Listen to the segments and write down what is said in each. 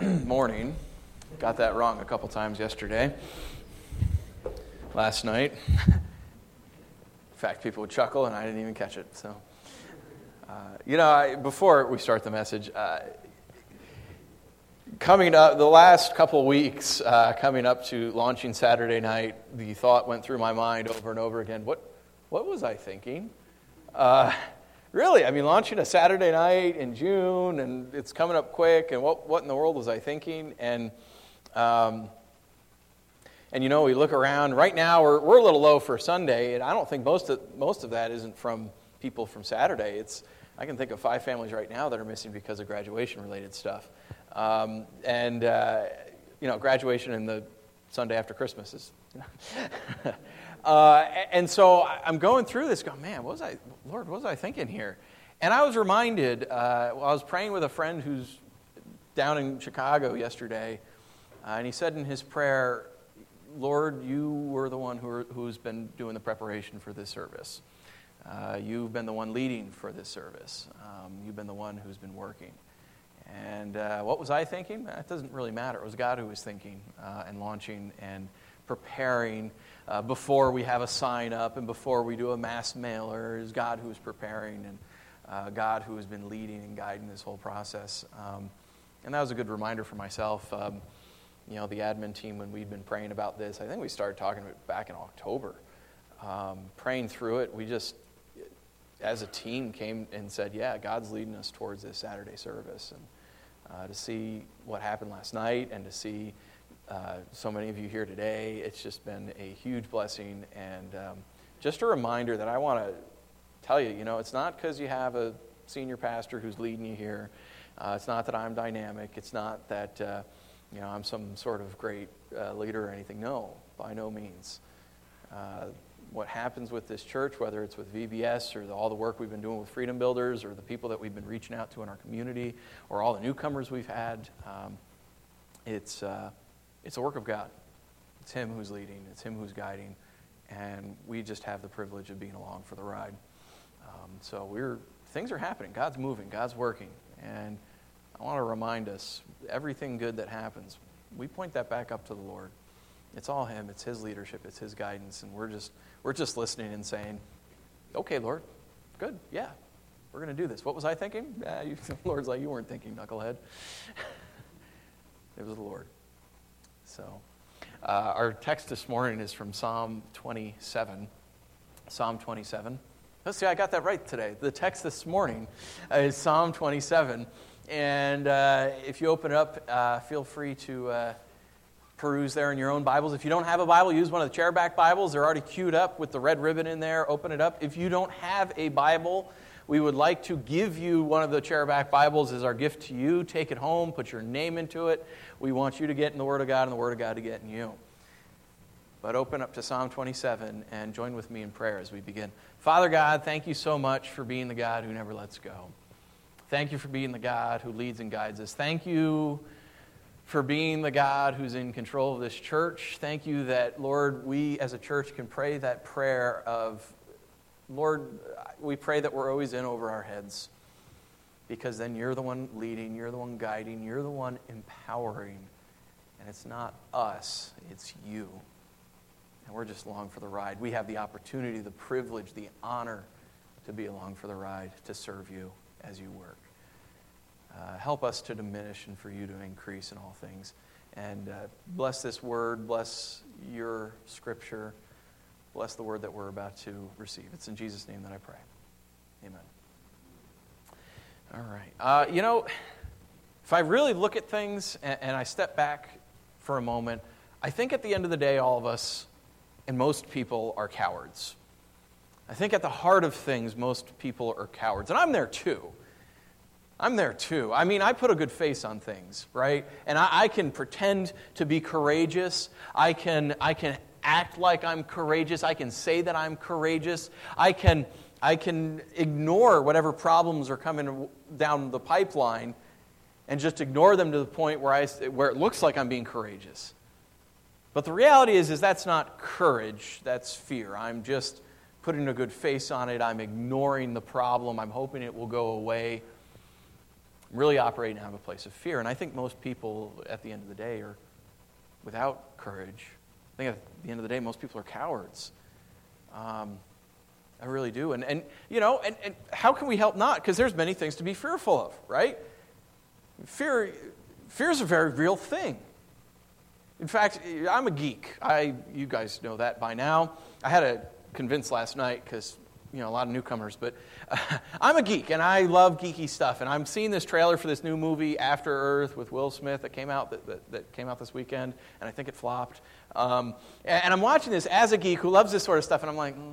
morning. Got that wrong a couple times yesterday. Last night. In fact, people would chuckle and I didn't even catch it. So, before we start the message, coming up, the last couple of weeks, coming up to launching Saturday night, the thought went through my mind over and over again, what was I thinking? Really, launching a Saturday night in June, and it's coming up quick, and what in the world was I thinking? And we look around. Right now, we're a little low for Sunday, and I don't think most of that isn't from people from Saturday. I can think of 5 families right now that are missing because of graduation-related stuff. Graduation and the Sunday after Christmas is... and so I'm going through this, going, man, what was I thinking here? And I was reminded, I was praying with a friend who's down in Chicago yesterday, and he said in his prayer, Lord, you were the one who's been doing the preparation for this service. You've been the one leading for this service. You've been the one who's been working. And what was I thinking? It doesn't really matter. It was God who was thinking and launching and preparing before we have a sign up and before we do a mass mailer. It was God who was preparing and God who has been leading and guiding this whole process. And that was a good reminder for myself. The admin team, when we'd been praying about this, I think we started talking about it back in October. Praying through it, we just, as a team, came and said, yeah, God's leading us towards this Saturday service. And to see what happened last night and to see so many of you here today, it's just been a huge blessing. And just a reminder that I want to tell you, it's not because you have a senior pastor who's leading you here. It's not that I'm dynamic. It's not that, I'm some sort of great leader or anything. No, by no means. What happens with this church, whether it's with VBS or all the work we've been doing with Freedom Builders or the people that we've been reaching out to in our community or all the newcomers we've had, it's a work of God. It's Him who's leading. It's Him who's guiding. And we just have the privilege of being along for the ride. Things are happening. God's moving. God's working. And I want to remind us, everything good that happens, we point that back up to the Lord. It's all Him. It's His leadership. It's His guidance. And we're just listening and saying, okay, Lord, good. Yeah, we're going to do this. What was I thinking? The Lord's like, you weren't thinking, knucklehead. It was the Lord. So our text this morning is from Psalm 27. Psalm 27. Let's see, I got that right today. The text this morning is Psalm 27. And if you open it up, feel free to peruse there in your own Bibles. If you don't have a Bible, use one of the chairback Bibles. They're already queued up with the red ribbon in there. Open it up. If you don't have a Bible, we would like to give you one of the chairback Bibles as our gift to you. Take it home. Put your name into it. We want you to get in the Word of God and the Word of God to get in you. But open up to Psalm 27 and join with me in prayer as we begin. Father God, thank you so much for being the God who never lets go. Thank you for being the God who leads and guides us. Thank you for being the God who's in control of this church. Thank you that, Lord, we as a church can pray that prayer of, Lord, we pray that we're always in over our heads, because then you're the one leading, you're the one guiding, you're the one empowering, and it's not us, it's you. And we're just along for the ride. We have the opportunity, the privilege, the honor to be along for the ride, to serve you as you work. Help us to diminish and for you to increase in all things. And bless this word, bless your scripture, bless the word that we're about to receive. It's in Jesus' name that I pray. Amen. All right. If I really look at things and I step back for a moment, I think at the end of the day, all of us and most people are cowards. I think at the heart of things, most people are cowards. And I'm there too. I put a good face on things, right? And I can pretend to be courageous. I can act like I'm courageous. I can say that I'm courageous. I can ignore whatever problems are coming down the pipeline and just ignore them to the point where it looks like I'm being courageous. But the reality is that's not courage, that's fear. I'm just putting a good face on it. I'm ignoring the problem. I'm hoping it will go away. really operating out of a place of fear. And I think most people at the end of the day are without courage. I think at the end of the day, most people are cowards. I really do. And how can we help not? Because there's many things to be fearful of, right? Fear is a very real thing. In fact, I'm a geek. You guys know that by now. I had to convince last night because, a lot of newcomers, but I'm a geek, and I love geeky stuff. And I'm seeing this trailer for this new movie, After Earth, with Will Smith that came out that came out this weekend, and I think it flopped. And I'm watching this as a geek who loves this sort of stuff, and I'm like,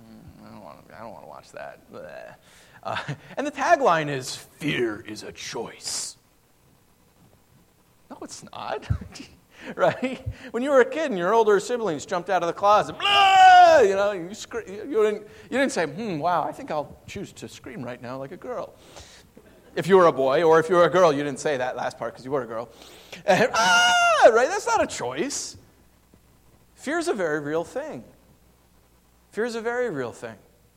I don't want to watch that. And the tagline is, "Fear is a choice." No, it's not. Right? When you were a kid and your older siblings jumped out of the closet, blah! You didn't say, wow, I think I'll choose to scream right now like a girl. If you were a boy, or if you were a girl, you didn't say that last part because you were a girl. Right? That's not a choice. Fear is a very real thing. Fear is a very real thing.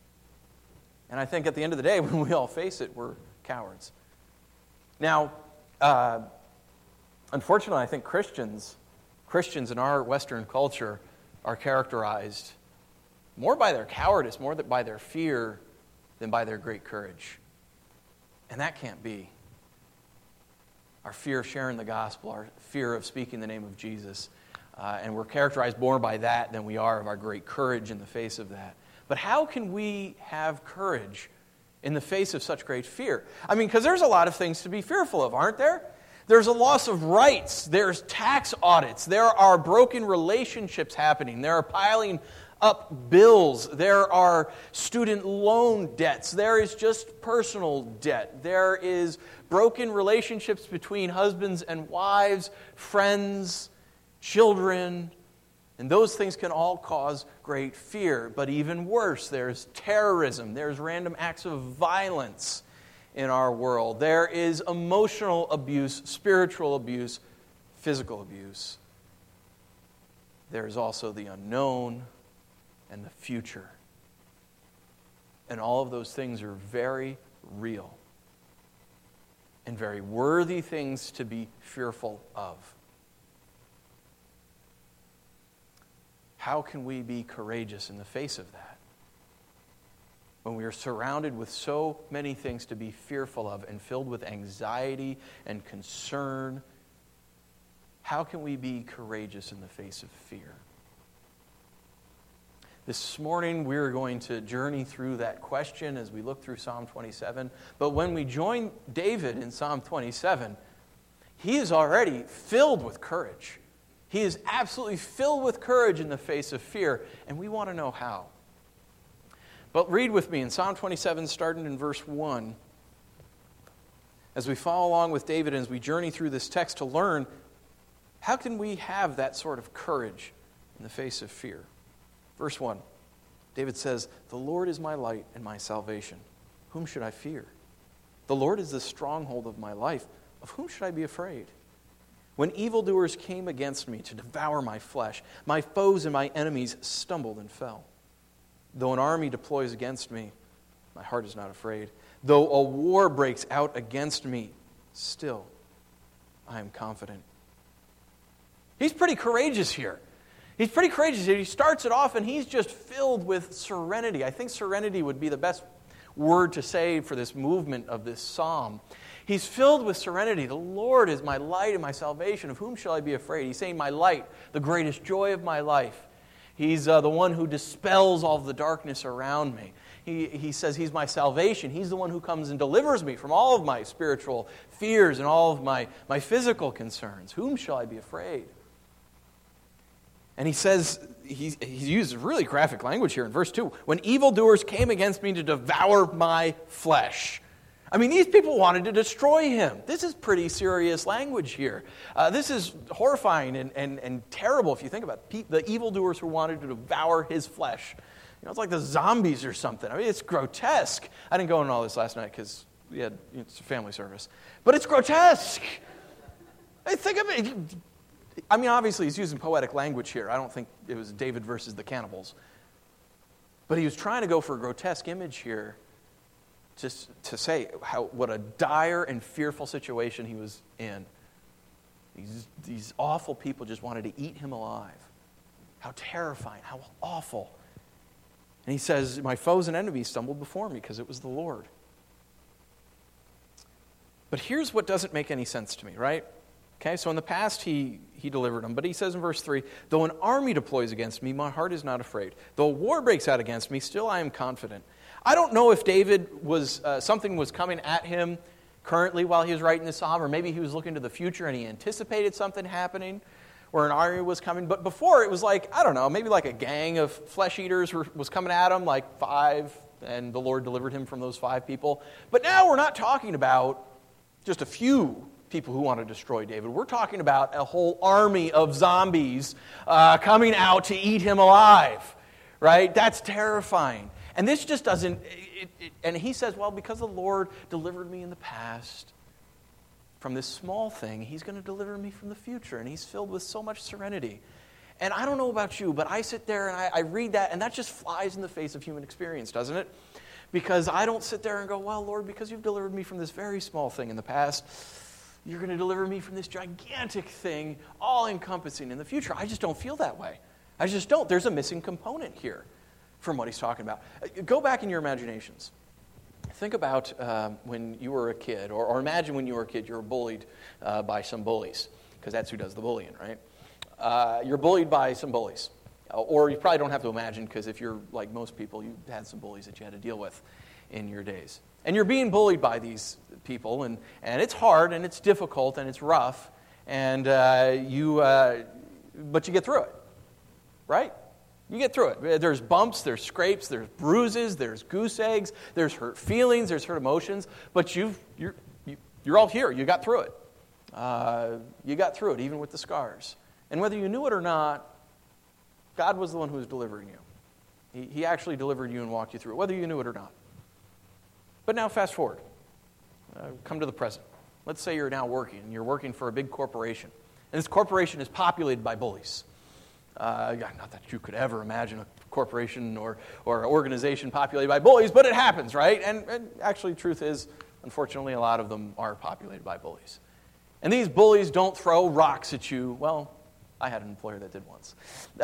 And I think at the end of the day, when we all face it, we're cowards. Now, unfortunately, I think Christians in our Western culture are characterized more by their cowardice, more by their fear, than by their great courage. And that can't be. Our fear of sharing the gospel, our fear of speaking the name of Jesus, and we're characterized more by that than we are of our great courage in the face of that. But how can we have courage in the face of such great fear? Because there's a lot of things to be fearful of, aren't there? There's a loss of rights. There's tax audits. There are broken relationships happening. There are piling up bills. There are student loan debts. There is just personal debt. There is broken relationships between husbands and wives, friends, children. And those things can all cause great fear. But even worse, there's terrorism. There's random acts of violence in our world. There is emotional abuse, spiritual abuse, physical abuse. There's also the unknown and the future. And all of those things are very real and very worthy things to be fearful of. How can we be courageous in the face of that? When we are surrounded with so many things to be fearful of and filled with anxiety and concern, how can we be courageous in the face of fear? This morning we're going to journey through that question as we look through Psalm 27. But when we join David in Psalm 27, he is already filled with courage. He is absolutely filled with courage in the face of fear, and we want to know how. But read with me in Psalm 27, starting in verse 1, as we follow along with David and as we journey through this text to learn how can we have that sort of courage in the face of fear. Verse 1, David says, "The Lord is my light and my salvation. Whom should I fear? The Lord is the stronghold of my life. Of whom should I be afraid? When evildoers came against me to devour my flesh, my foes and my enemies stumbled and fell. Though an army deploys against me, my heart is not afraid. Though a war breaks out against me, still I am confident." He's pretty courageous here. He's pretty courageous here. He starts it off and he's just filled with serenity. I think serenity would be the best word to say for this movement of this psalm. He's filled with serenity. The Lord is my light and my salvation. Of whom shall I be afraid? He's saying, my light, the greatest joy of my life. He's the one who dispels all of the darkness around me. He says he's my salvation. He's the one who comes and delivers me from all of my spiritual fears and all of my physical concerns. Whom shall I be afraid? And he says, he uses really graphic language here in verse 2. When evildoers came against me to devour my flesh. These people wanted to destroy him. This is pretty serious language here. This is horrifying and terrible if you think about it. The evildoers who wanted to devour his flesh. It's like the zombies or something. It's grotesque. I didn't go into all this last night because it's a family service. But it's grotesque. Think of it. Obviously he's using poetic language here. I don't think it was David versus the cannibals. But he was trying to go for a grotesque image here. just to say what a dire and fearful situation he was in. These awful people just wanted to eat him alive. How terrifying, how awful. And he says, my foes and enemies stumbled before me because it was the Lord. But here's what doesn't make any sense to me, right? Okay, so in the past he delivered them. But he says in verse 3, though an army deploys against me, my heart is not afraid. Though a war breaks out against me, still I am confident. I don't know if David something was coming at him currently while he was writing this psalm, or maybe he was looking to the future and he anticipated something happening where an army was coming. But before it was like, I don't know, maybe like a gang of flesh eaters was coming at him, like 5, and the Lord delivered him from those 5 people. But now we're not talking about just a few people who want to destroy David. We're talking about a whole army of zombies coming out to eat him alive, right? That's terrifying. And this just doesn't, and he says, well, because the Lord delivered me in the past from this small thing, he's going to deliver me from the future. And he's filled with so much serenity. And I don't know about you, but I sit there and I read that, and that just flies in the face of human experience, doesn't it? Because I don't sit there and go, well, Lord, because you've delivered me from this very small thing in the past, you're going to deliver me from this gigantic thing, all-encompassing in the future. I just don't feel that way. I just don't. There's a missing component here from what he's talking about. Go back in your imaginations. Think about when you were a kid, or imagine when you were a kid, you were bullied by some bullies, because that's who does the bullying, right? You're bullied by some bullies. Or you probably don't have to imagine, because if you're like most people, you had some bullies that you had to deal with in your days. And you're being bullied by these people, and it's hard, and it's difficult, and it's rough, and but you get through it, right? You get through it. There's bumps, there's scrapes, there's bruises, there's goose eggs, there's hurt feelings, there's hurt emotions, but you're all here. You got through it. You got through it, even with the scars. And whether you knew it or not, God was the one who was delivering you. He actually delivered you and walked you through it, whether you knew it or not. But now fast forward. Come to the present. Let's say you're now working, and you're working for a big corporation. And this corporation is populated by bullies. Not that you could ever imagine a corporation or organization populated by bullies, but it happens, right? And actually, the truth is, unfortunately, a lot of them are populated by bullies. And these bullies don't throw rocks at you. Well, I had an employer that did once.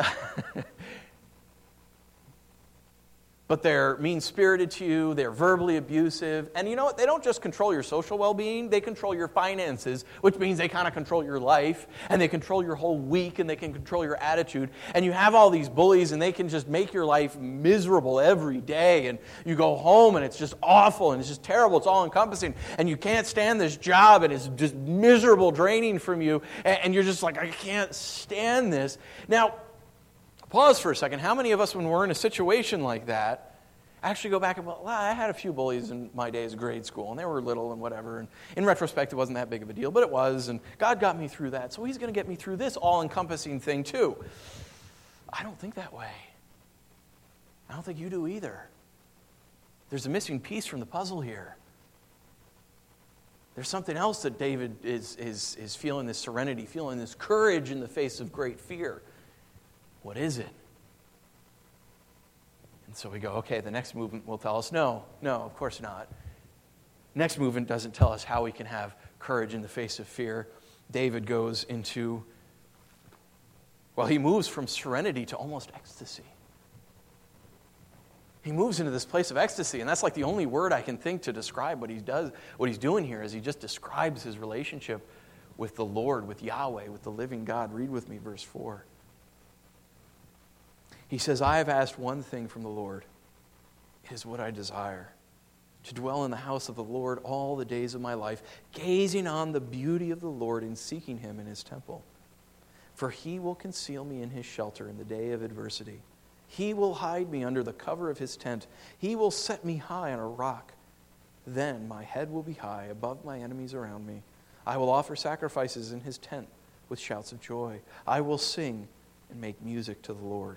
But they're mean-spirited to you, they're verbally abusive, and you know what? They don't just control your social well-being, they control your finances, which means they kind of control your life, and they control your whole week, and they can control your attitude. And you have all these bullies, and they can just make your life miserable every day, and you go home, and it's just awful, and it's just terrible, it's all-encompassing, and you can't stand this job, and it's just miserable, draining from you, and you're just like, I can't stand this. Now, pause for a second. How many of us, when we're in a situation like that, actually go back and, well, I had a few bullies in my days of grade school, and they were little and whatever, and in retrospect, it wasn't that big of a deal, but it was, and God got me through that, so he's going to get me through this all-encompassing thing too. I don't think that way. I don't think you do either. There's a missing piece from the puzzle here. There's something else that David is feeling this serenity, feeling this courage in the face of great fear. What is it? And so we go, okay, the next movement will tell us, no, of course not. Next movement doesn't tell us how we can have courage in the face of fear. David goes into, well, he moves from serenity to almost ecstasy. He moves into this place of ecstasy, and that's like the only word I can think to describe what he does, what he's doing here, is he just describes his relationship with the Lord, with Yahweh, with the living God. Read with me verse 4. He says, I have asked one thing from the Lord. It is what I desire, to dwell in the house of the Lord all the days of my life, gazing on the beauty of the Lord and seeking him in his temple. For he will conceal me in his shelter in the day of adversity. He will hide me under the cover of his tent. He will set me high on a rock. Then my head will be high above my enemies around me. I will offer sacrifices in his tent with shouts of joy. I will sing and make music to the Lord.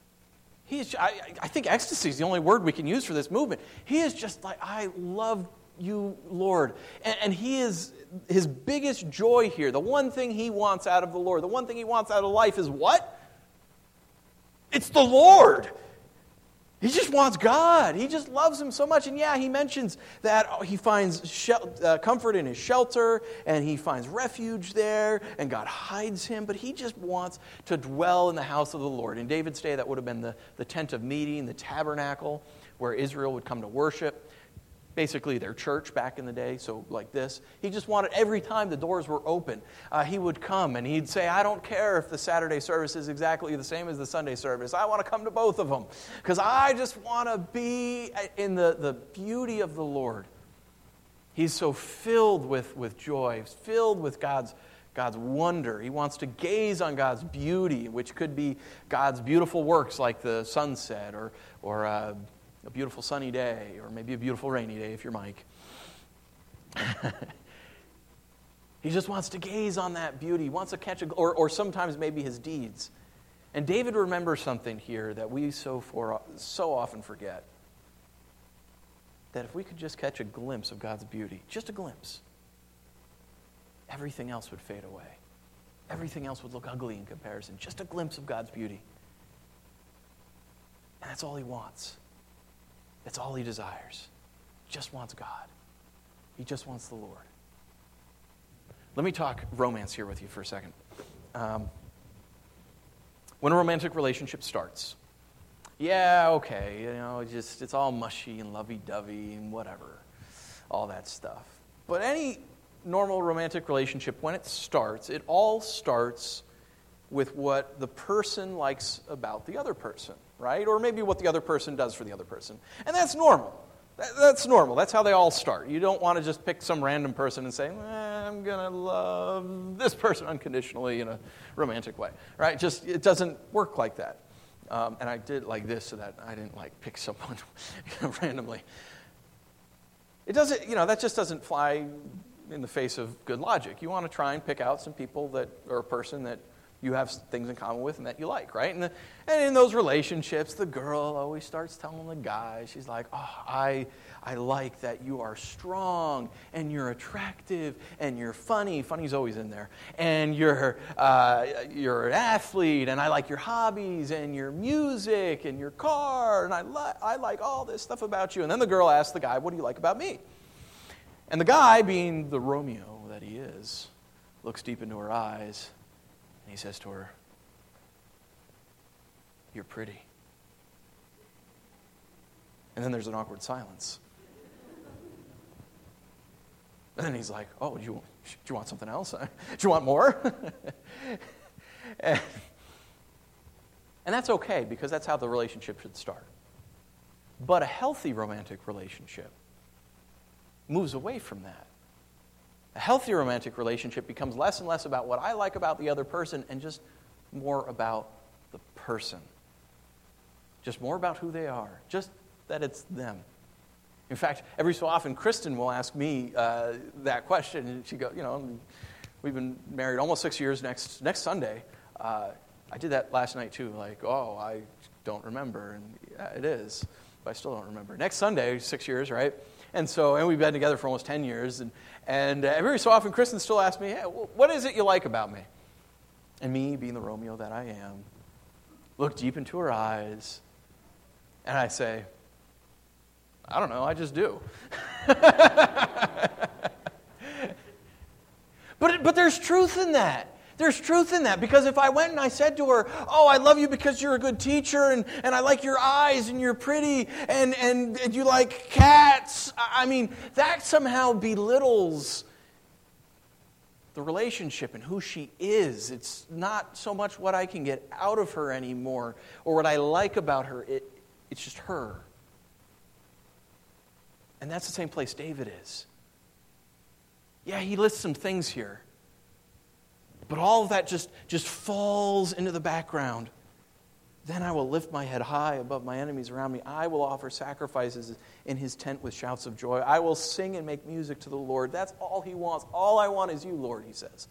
I think ecstasy is the only word we can use for this movement. He is just like, I love you, Lord. And he is, his biggest joy here, the one thing he wants out of the Lord, the one thing he wants out of life is what? It's the Lord. He just wants God. He just loves him so much. And yeah, he mentions that he finds comfort in his shelter, and he finds refuge there, and God hides him. But he just wants to dwell in the house of the Lord. In David's day, that would have been the tent of meeting, the tabernacle, where Israel would come to worship. Basically their church back in the day, so like this. He just wanted, every time the doors were open, he would come and he'd say, I don't care if the Saturday service is exactly the same as the Sunday service. I want to come to both of them because I just want to be in the beauty of the Lord. He's so filled with joy, filled with God's wonder. He wants to gaze on God's beauty, which could be God's beautiful works like the sunset or a beautiful sunny day, or maybe a beautiful rainy day if you're Mike. He just wants to gaze on that beauty. He wants to catch or sometimes maybe his deeds. And David remembers something here that we so often forget. That if we could just catch a glimpse of God's beauty, just a glimpse, everything else would fade away. Everything else would look ugly in comparison. Just a glimpse of God's beauty. And that's all he wants. That's all he desires. He just wants God. He just wants the Lord. Let me talk romance here with you for a second. When a romantic relationship starts, yeah, okay, it's all mushy and lovey-dovey and whatever, all that stuff. But any normal romantic relationship, when it all starts with what the person likes about the other person, right? Or maybe what the other person does for the other person. And that's normal. That's normal. That's how they all start. You don't want to just pick some random person and say, I'm going to love this person unconditionally in a romantic way, right? It doesn't work like that. And I did like this so that I didn't pick someone randomly. It doesn't, that just doesn't fly in the face of good logic. You want to try and pick out some people or a person that you have things in common with and that you like, right? And in those relationships, the girl always starts telling the guy, she's like, I like that you are strong and you're attractive and you're funny. Funny's always in there. And you're an athlete, and I like your hobbies and your music and your car, and I like all this stuff about you. And then the girl asks the guy, what do you like about me? And the guy, being the Romeo that he is, looks deep into her eyes. And he says to her, you're pretty. And then there's an awkward silence. And then he's like, do you want something else? Do you want more? and that's okay, because that's how the relationship should start. But a healthy romantic relationship moves away from that. A healthy romantic relationship becomes less and less about what I like about the other person and just more about the person. Just more about who they are. Just that it's them. In fact, every so often, Kristen will ask me that question, and she goes, we've been married almost 6 years next Sunday. I did that last night too, I don't remember. And yeah, it is, but I still don't remember. Next Sunday, 6 years, right? And we've been together for almost 10 years. And every so often, Kristen still asks me, hey, what is it you like about me? And me, being the Romeo that I am, look deep into her eyes, and I say, I don't know, I just do. But there's truth in that. There's truth in that, because if I went and I said to her, I love you because you're a good teacher, and I like your eyes, and you're pretty, and you like cats, that somehow belittles the relationship and who she is. It's not so much what I can get out of her anymore, or what I like about her. It's just her. And that's the same place David is. Yeah, he lists some things here. But all of that just falls into the background. Then I will lift my head high above my enemies around me. I will offer sacrifices in his tent with shouts of joy. I will sing and make music to the Lord. That's all he wants. All I want is you, Lord, he says.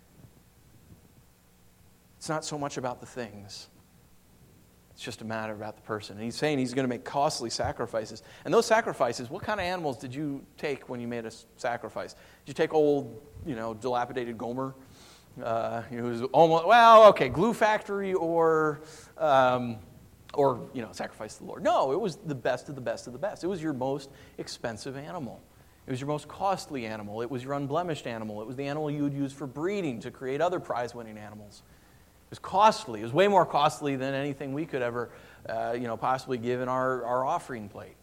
It's not so much about the things. It's just a matter about the person. And he's saying he's going to make costly sacrifices. And those sacrifices, what kind of animals did you take when you made a sacrifice? Did you take old, dilapidated Gomer? It was almost, glue factory or Or, sacrifice to the Lord. No, it was the best of the best of the best. It was your most expensive animal. It was your most costly animal. It was your unblemished animal. It was the animal you would use for breeding to create other prize-winning animals. It was costly. It was way more costly than anything we could ever, possibly give in our offering plate.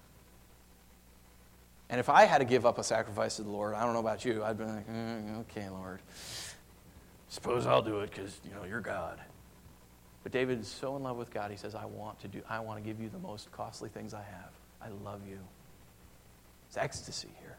And if I had to give up a sacrifice to the Lord, I don't know about you, I'd be like, okay, Lord. Suppose I'll do it because, you're God. But David is so in love with God, he says, I want to give you the most costly things I have. I love you. It's ecstasy here.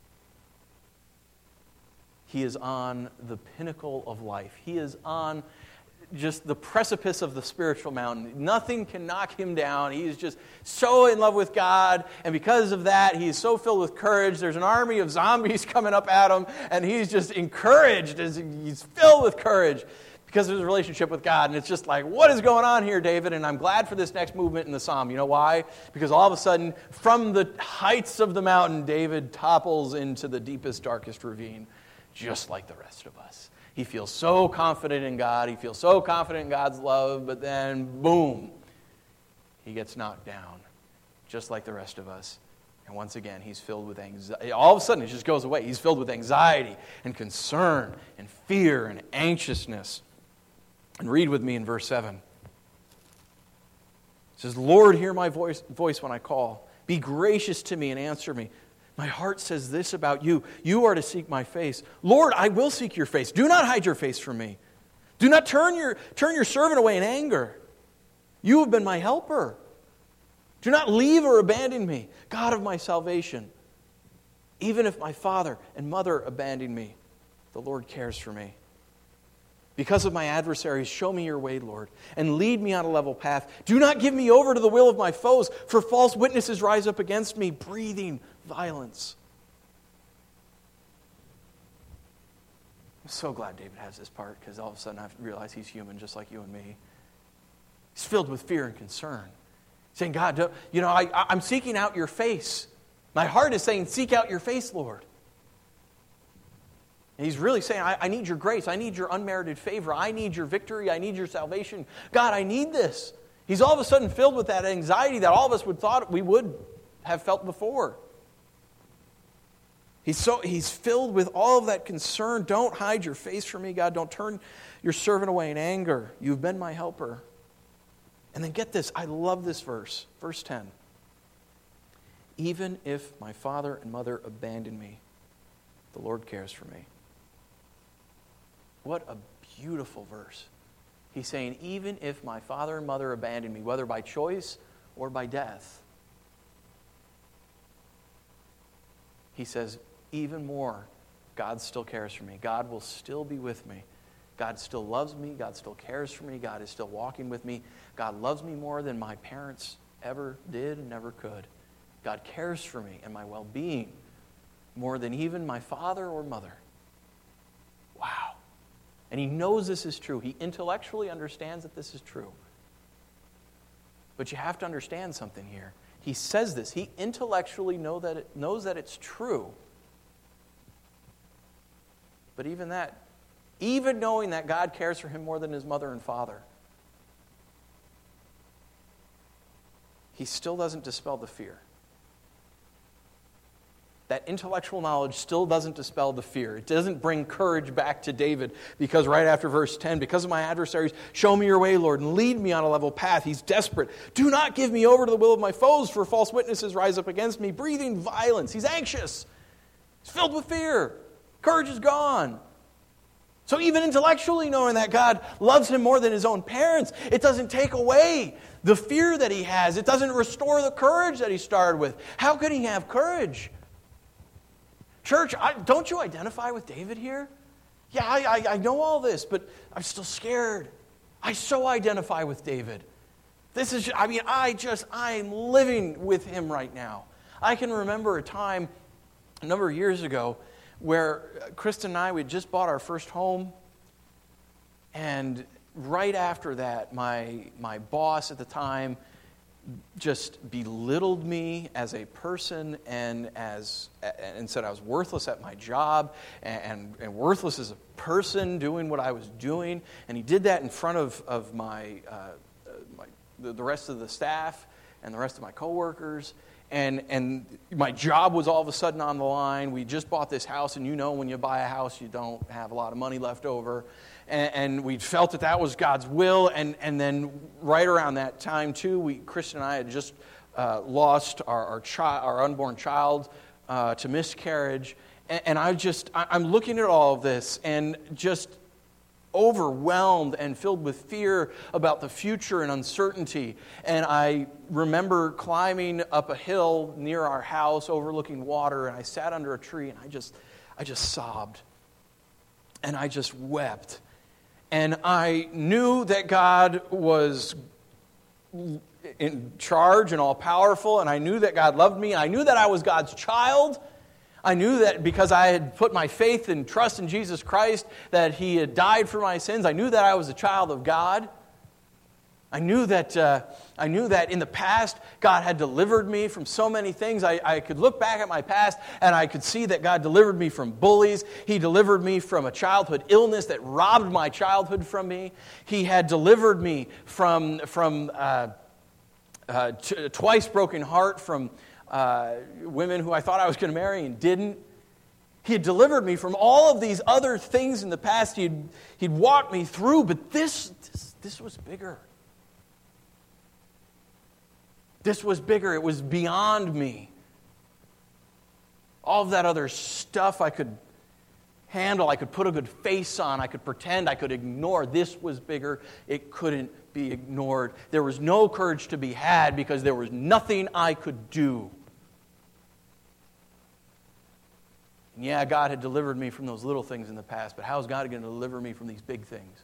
He is on the pinnacle of life. He is on just the precipice of the spiritual mountain. Nothing can knock him down. He is just so in love with God, and because of that, he is so filled with courage. There's an army of zombies coming up at him, and he's just encouraged as he's filled with courage because of his relationship with God. And it's just like, what is going on here, David? And I'm glad for this next movement in the psalm. You know why? Because all of a sudden, from the heights of the mountain, David topples into the deepest, darkest ravine, just like the rest of us. He feels so confident in God. He feels so confident in God's love, but then, boom, he gets knocked down, just like the rest of us. And once again, he's filled with anxiety. All of a sudden, it just goes away. He's filled with anxiety and concern and fear and anxiousness. And read with me in verse 7. It says, Lord, hear my voice when I call. Be gracious to me and answer me. My heart says this about you. You are to seek my face. Lord, I will seek your face. Do not hide your face from me. Do not turn your servant away in anger. You have been my helper. Do not leave or abandon me, God of my salvation. Even if my father and mother abandon me, the Lord cares for me. Because of my adversaries, show me your way, Lord, and lead me on a level path. Do not give me over to the will of my foes, for false witnesses rise up against me, breathing violence. I'm so glad David has this part, because all of a sudden I realize he's human just like you and me. He's filled with fear and concern. Saying, God, I'm seeking out your face. My heart is saying, seek out your face, Lord. And he's really saying, I need your grace. I need your unmerited favor. I need your victory. I need your salvation. God, I need this. He's all of a sudden filled with that anxiety that all of us thought we would have felt before. He's filled with all of that concern. Don't hide your face from me, God. Don't turn your servant away in anger. You've been my helper. And then get this. I love this verse. Verse 10. Even if my father and mother abandon me, the Lord cares for me. What a beautiful verse. He's saying, even if my father and mother abandon me, whether by choice or by death, he says, even more, God still cares for me. God will still be with me. God still loves me. God still cares for me. God is still walking with me. God loves me more than my parents ever did and never could. God cares for me and my well-being more than even my father or mother. Wow. And he knows this is true. He intellectually understands that this is true. But you have to understand something here. He says this. He intellectually knows that it's true. But even knowing that God cares for him more than his mother and father, he still doesn't dispel the fear. That intellectual knowledge still doesn't dispel the fear. It doesn't bring courage back to David, because right after verse 10, because of my adversaries, show me your way, Lord, and lead me on a level path. He's desperate. Do not give me over to the will of my foes, for false witnesses rise up against me, breathing violence. He's anxious. He's filled with fear. Courage is gone. So even intellectually knowing that God loves him more than his own parents, it doesn't take away the fear that he has. It doesn't restore the courage that he started with. How could he have courage? Church, don't you identify with David here? Yeah, I know all this, but I'm still scared. I so identify with David. I'm living with him right now. I can remember a time a number of years ago where Kristen and I, we had just bought our first home, and right after that, my boss at the time just belittled me as a person and said I was worthless at my job and worthless as a person doing what I was doing. And he did that in front of the rest of the staff and the rest of my coworkers. And my job was all of a sudden on the line. We just bought this house, and when you buy a house, you don't have a lot of money left over. And we felt that was God's will. And then right around that time, too, Kristen and I had just lost our unborn child to miscarriage. And I'm looking at all of this and just overwhelmed and filled with fear about the future and uncertainty. And I remember climbing up a hill near our house overlooking water, and I sat under a tree and I just sobbed. And I just wept. And I knew that God was in charge and all powerful, and I knew that God loved me, and I knew that I was God's child. I knew that because I had put my faith and trust in Jesus Christ, that He had died for my sins. I knew that I was a child of God. I knew that in the past, God had delivered me from so many things. I could look back at my past, and I could see that God delivered me from bullies. He delivered me from a childhood illness that robbed my childhood from me. He had delivered me from twice broken heart from women who I thought I was going to marry and didn't. He had delivered me from all of these other things in the past. He'd walked me through, but this was bigger. This was bigger. It was beyond me. All of that other stuff I could handle, I could put a good face on, I could pretend, I could ignore. This was bigger. It couldn't be ignored. There was no courage to be had because there was nothing I could do. And yeah, God had delivered me from those little things in the past, but how is God going to deliver me from these big things?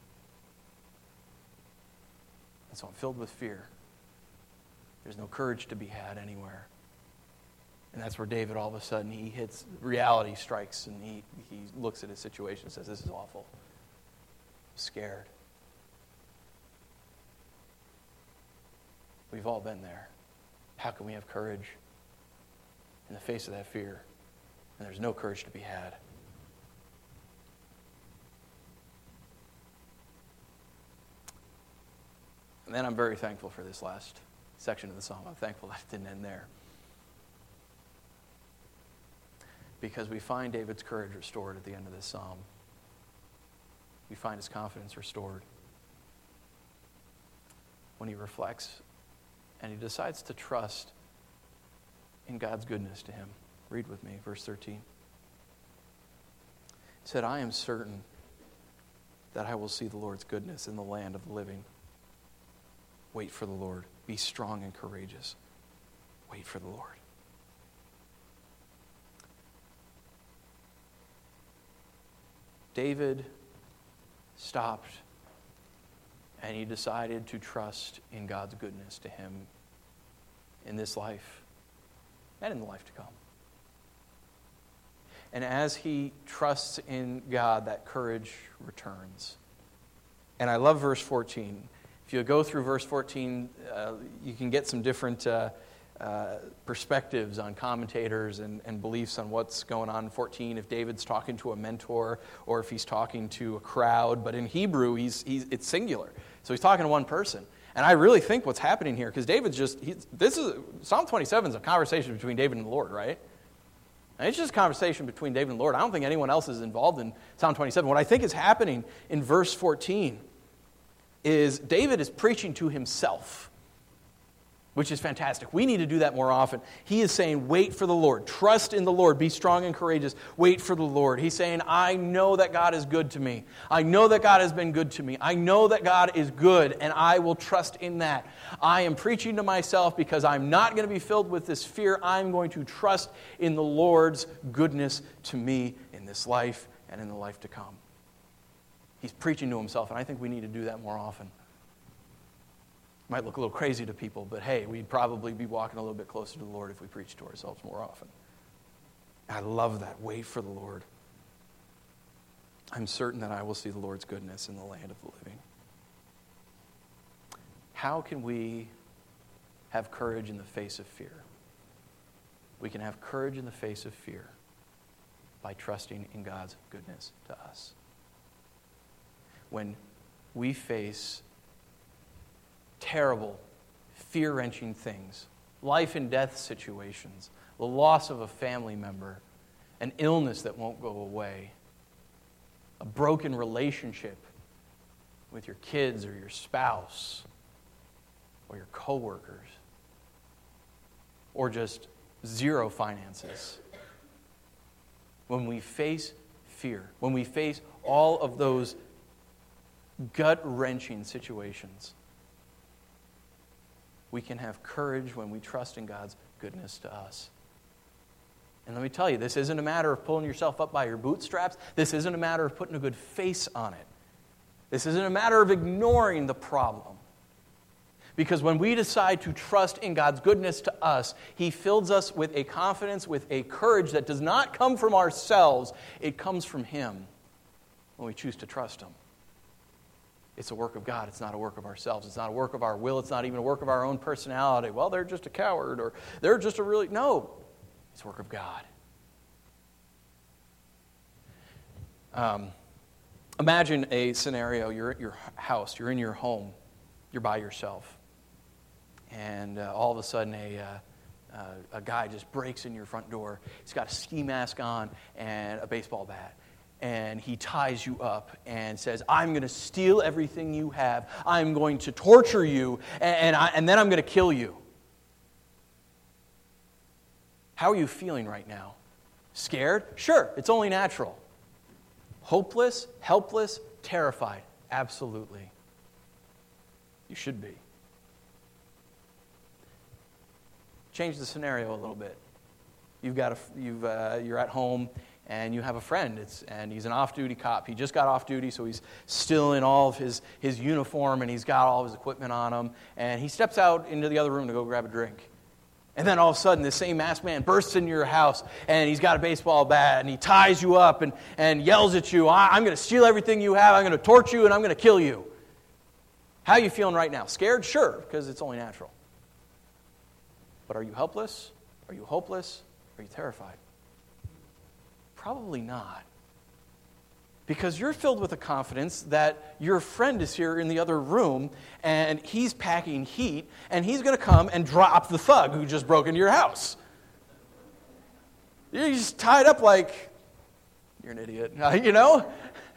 And so I'm filled with fear. There's no courage to be had anywhere. And that's where David, all of a sudden, reality strikes, and he looks at his situation and says, this is awful. I'm scared. We've all been there. How can we have courage in the face of that fear? And there's no courage to be had. And then I'm very thankful for this last section of the psalm. I'm thankful that it didn't end there. Because we find David's courage restored at the end of this psalm. We find his confidence restored when he reflects and he decides to trust in God's goodness to him. Read with me, verse 13. It said, I am certain that I will see the Lord's goodness in the land of the living. Wait for the Lord. Be strong and courageous. Wait for the Lord. David stopped and he decided to trust in God's goodness to him in this life and in the life to come. And as he trusts in God, that courage returns. And I love verse 14. If you go through verse 14, you can get some different perspectives on commentators and beliefs on what's going on in 14, if David's talking to a mentor or if he's talking to a crowd. But in Hebrew, it's singular. So he's talking to one person. And I really think what's happening here, because David's Psalm 27 is a conversation between David and the Lord, right? And it's just a conversation between David and the Lord. I don't think anyone else is involved in Psalm 27. What I think is happening in verse 14 is David is preaching to himself, which is fantastic. We need to do that more often. He is saying, wait for the Lord. Trust in the Lord. Be strong and courageous. Wait for the Lord. He's saying, I know that God is good to me. I know that God has been good to me. I know that God is good, and I will trust in that. I am preaching to myself because I'm not going to be filled with this fear. I'm going to trust in the Lord's goodness to me in this life and in the life to come. He's preaching to himself, and I think we need to do that more often. Might look a little crazy to people, but hey, we'd probably be walking a little bit closer to the Lord if we preached to ourselves more often. I love that. Wait for the Lord. I'm certain that I will see the Lord's goodness in the land of the living. How can we have courage in the face of fear? We can have courage in the face of fear by trusting in God's goodness to us. When we face terrible, fear-wrenching things, life and death situations, the loss of a family member, an illness that won't go away, a broken relationship with your kids or your spouse or your coworkers, or just zero finances. When we face fear, when we face all of those gut-wrenching situations, we can have courage when we trust in God's goodness to us. And let me tell you, this isn't a matter of pulling yourself up by your bootstraps. This isn't a matter of putting a good face on it. This isn't a matter of ignoring the problem. Because when we decide to trust in God's goodness to us, He fills us with a confidence, with a courage that does not come from ourselves. It comes from Him when we choose to trust Him. It's a work of God. It's not a work of ourselves. It's not a work of our will. It's not even a work of our own personality. Well, they're just a coward, or they're just a really... No, it's a work of God. Imagine a scenario. You're at your house. You're in your home. You're by yourself. And all of a sudden a guy just breaks in your front door. He's got a ski mask on and a baseball bat. And he ties you up and says, I'm going to steal everything you have. I'm going to torture you, and then I'm going to kill you. How are you feeling right now? Scared? Sure, it's only natural. Hopeless, helpless, terrified? Absolutely. You should be. Change the scenario a little bit. You're at home and you have a friend, and he's an off-duty cop. He just got off duty, so he's still in all of his uniform, and he's got all of his equipment on him, and he steps out into the other room to go grab a drink. And then all of a sudden, this same masked man bursts into your house, and he's got a baseball bat, and he ties you up and yells at you, I'm going to steal everything you have, I'm going to torture you, and I'm going to kill you. How are you feeling right now? Scared? Sure, because it's only natural. But are you helpless? Are you hopeless? Are you terrified? Probably not. Because you're filled with the confidence that your friend is here in the other room, and he's packing heat, and he's going to come and drop the thug who just broke into your house. You're just tied up like, you're an idiot, you know?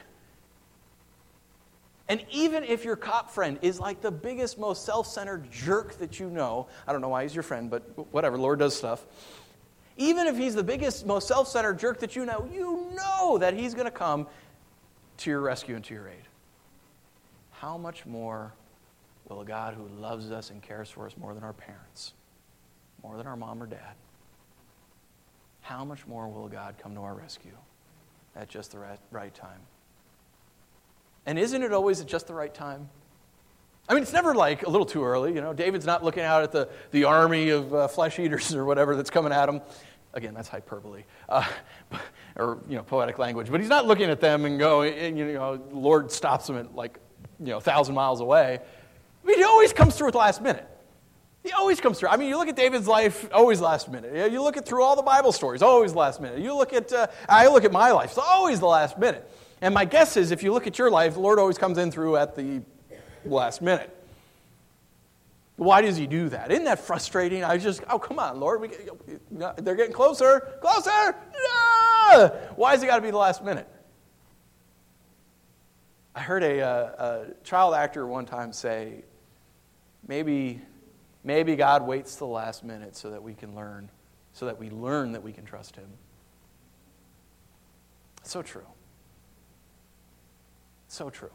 And even if your cop friend is like the biggest, most self-centered jerk that you know, I don't know why he's your friend, but whatever, Lord does stuff. Even if he's the biggest, most self-centered jerk that you know that he's going to come to your rescue and to your aid. How much more will a God who loves us and cares for us more than our parents, more than our mom or dad, how much more will God come to our rescue at just the right time? And isn't it always at just the right time? I mean, it's never like a little too early. You know, David's not looking out at the army of flesh eaters or whatever that's coming at him. Again, that's hyperbole, or poetic language. But he's not looking at them and going, the Lord stops him at 1,000 miles away. I mean, he always comes through at the last minute. He always comes through. I mean, you look at David's life, always last minute. You look at through all the Bible stories, always last minute. You look at, I look at my life, it's always the last minute. And my guess is, if you look at your life, the Lord always comes in through at the last minute. Why does He do that? Isn't that frustrating? Come on, Lord. They're getting closer. Closer! Ah! Why has it got to be the last minute? I heard a child actor one time say, maybe God waits till the last minute so that we can learn, so that we learn that we can trust Him. So true. So true.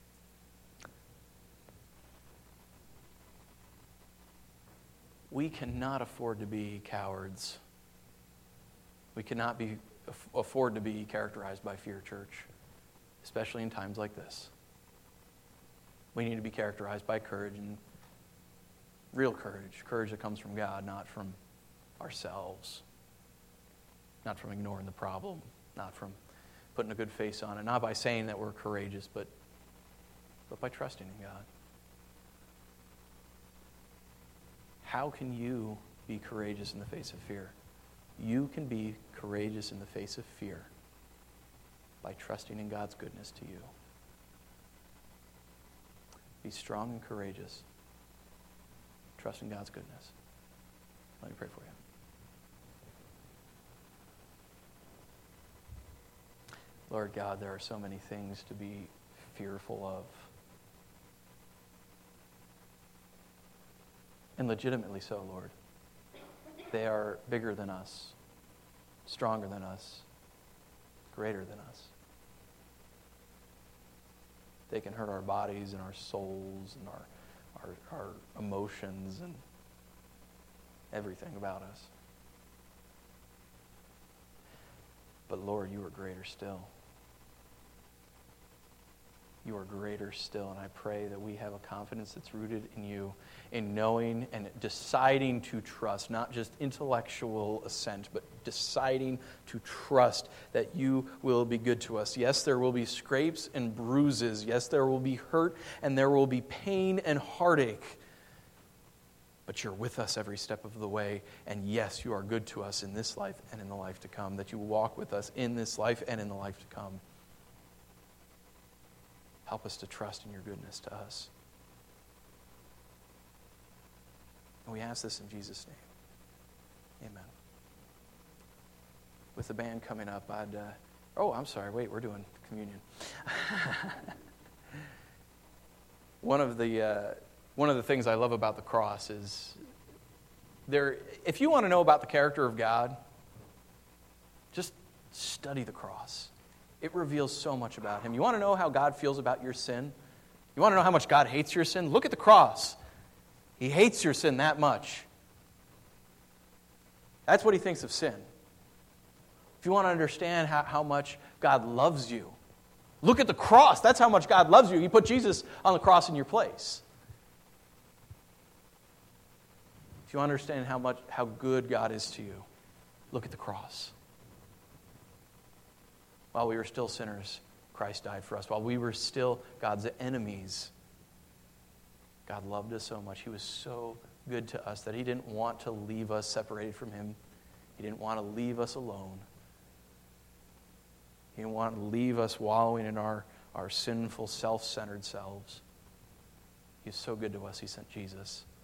We cannot afford to be cowards. We cannot afford to be characterized by fear, church, especially in times like this. We need to be characterized by courage, and real courage that comes from God, not from ourselves, not from ignoring the problem, not from putting a good face on it, not by saying that we're courageous, but by trusting in God. How can you be courageous in the face of fear? You can be courageous in the face of fear by trusting in God's goodness to you. Be strong and courageous. trust in God's goodness. Let me pray for you. Lord God, there are so many things to be fearful of. And legitimately so, Lord. They are bigger than us, stronger than us, greater than us. They can hurt our bodies and our souls and our emotions and everything about us. But Lord, you are greater still. You are greater still, and I pray that we have a confidence that's rooted in you, in knowing and deciding to trust, not just intellectual assent, but deciding to trust that you will be good to us. Yes, there will be scrapes and bruises. Yes, there will be hurt, and there will be pain and heartache. But you're with us every step of the way, and yes, you are good to us in this life and in the life to come, that you walk with us in this life and in the life to come. Help us to trust in your goodness to us. And we ask this in Jesus' name. Amen. With the band coming up, I'm sorry, wait, we're doing communion. One of the things I love about the cross is if you want to know about the character of God, just study the cross. It reveals so much about him. You want to know how God feels about your sin? You want to know how much God hates your sin? Look at the cross. He hates your sin that much. That's what he thinks of sin. If you want to understand how much God loves you, look at the cross. That's how much God loves you. He put Jesus on the cross in your place. If you understand how good God is to you, look at the cross. While we were still sinners, Christ died for us. While we were still God's enemies, God loved us so much. He was so good to us that he didn't want to leave us separated from him. He didn't want to leave us alone. He didn't want to leave us wallowing in our sinful, self-centered selves. He's so good to us, he sent Jesus.